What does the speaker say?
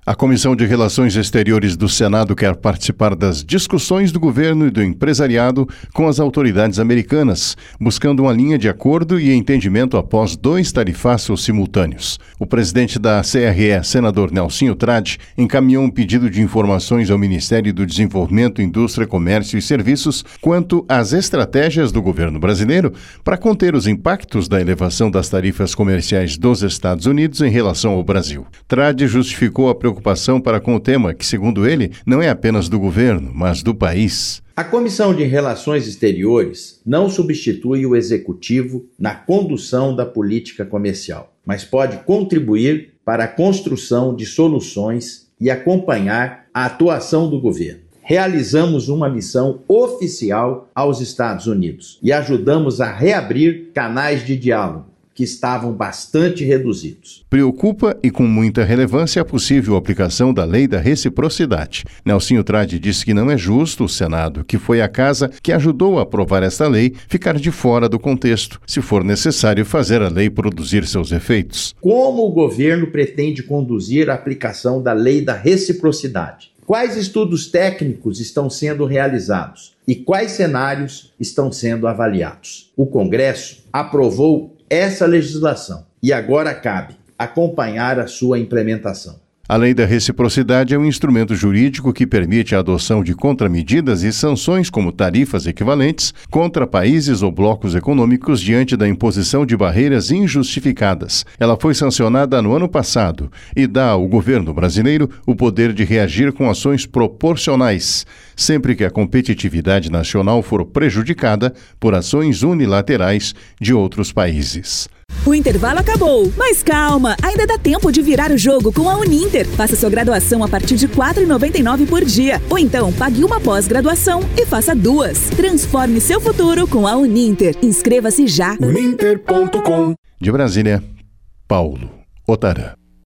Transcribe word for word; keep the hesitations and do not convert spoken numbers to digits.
A Comissão de Relações Exteriores do Senado quer participar das discussões do governo e do empresariado com as autoridades americanas, buscando uma linha de acordo e entendimento após dois tarifaços simultâneos. O presidente da C R E, senador Nelsinho Trade, encaminhou um pedido de informações ao Ministério do Desenvolvimento, Indústria, Comércio e Serviços quanto às estratégias do governo brasileiro para conter os impactos da elevação das tarifas comerciais dos Estados Unidos em relação ao Brasil. Trade justificou a preocupação preocupação para com o tema, que, segundo ele, não é apenas do governo, mas do país. A Comissão de Relações Exteriores não substitui o Executivo na condução da política comercial, mas pode contribuir para a construção de soluções e acompanhar a atuação do governo. Realizamos uma missão oficial aos Estados Unidos e ajudamos a reabrir canais de diálogo que estavam bastante reduzidos. Preocupa e com muita relevância a possível aplicação da lei da reciprocidade. Nelsinho Trade disse que não é justo o Senado, que foi a casa que ajudou a aprovar esta lei, ficar de fora do contexto, se for necessário fazer a lei produzir seus efeitos. Como o governo pretende conduzir a aplicação da lei da reciprocidade? Quais estudos técnicos estão sendo realizados e quais cenários estão sendo avaliados? O Congresso aprovou essa legislação e agora cabe acompanhar a sua implementação. A lei da reciprocidade é um instrumento jurídico que permite a adoção de contramedidas e sanções como tarifas equivalentes contra países ou blocos econômicos diante da imposição de barreiras injustificadas. Ela foi sancionada no ano passado e dá ao governo brasileiro o poder de reagir com ações proporcionais, sempre que a competitividade nacional for prejudicada por ações unilaterais de outros países. O intervalo acabou, mas calma, ainda dá tempo de virar o jogo com a Uninter. Faça sua graduação a partir de quatro reais e noventa e nove centavos por dia. Ou então, pague uma pós-graduação e faça duas. Transforme seu futuro com a Uninter. Inscreva-se já. uninter ponto com. De Brasília, Paulo Otarã.